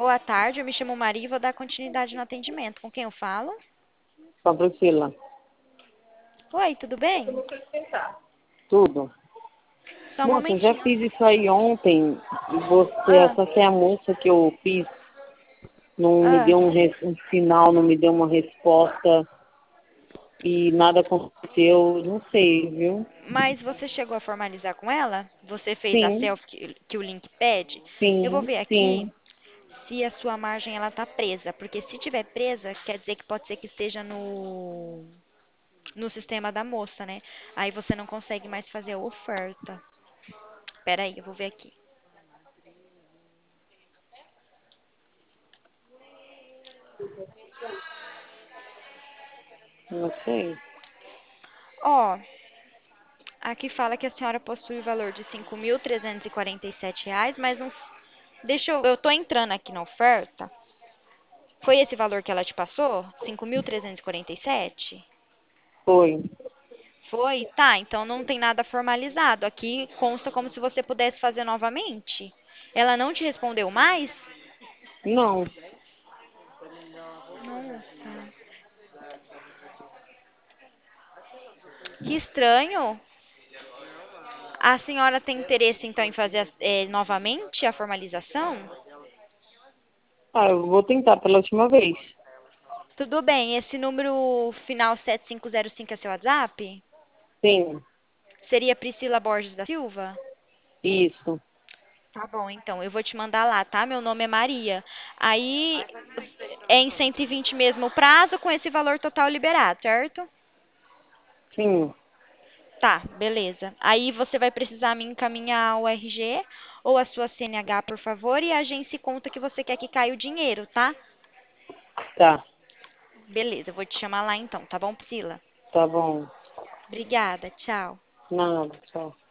Boa tarde, eu me chamo Maria e vou dar continuidade no atendimento. Com quem eu falo? Com a Priscila. Oi, tudo bem? Tudo. Só um Moça, eu já momentinho. fiz isso aí ontem. E você, Ah, essa que é a moça que eu fiz, não me ah. deu um sinal, não me deu uma resposta e nada aconteceu. Não sei, viu? Mas você chegou a formalizar com ela? Você fez a Sim, selfie que o link pede? Eu vou sim, ver aqui sim. se a sua margem ela tá presa, porque se tiver presa, quer dizer que pode ser que esteja no sistema da moça, né? Aí você não consegue mais fazer a oferta. Pera aí, eu vou ver aqui. Não sei. Ó, aqui fala que a senhora possui o valor de R$ 5.347, mas não. Deixa eu tô entrando aqui na oferta. Foi esse valor que ela te passou? 5.347? Foi. Foi? Tá, então não tem nada formalizado. Aqui consta como se você pudesse fazer novamente. Ela não te respondeu mais? Não. Nossa, que estranho. A senhora tem interesse então em fazer novamente a formalização? Ah, eu vou tentar pela última vez. Tudo bem, esse número final 7505 é seu WhatsApp? Sim, Seria Priscila Borges da Silva? isso. Tá bom, então eu vou te mandar lá, tá? Meu nome é Maria. Aí é em 120 mesmo o prazo com esse valor total liberado, certo? Sim, Tá, beleza. Aí você vai precisar me encaminhar o RG ou a sua CNH, por favor, e a agência e conta que você quer que caia o dinheiro, tá? tá. Beleza, eu vou te chamar lá então, tá bom, Priscila? Tá bom. Obrigada, tchau. Nada, tchau.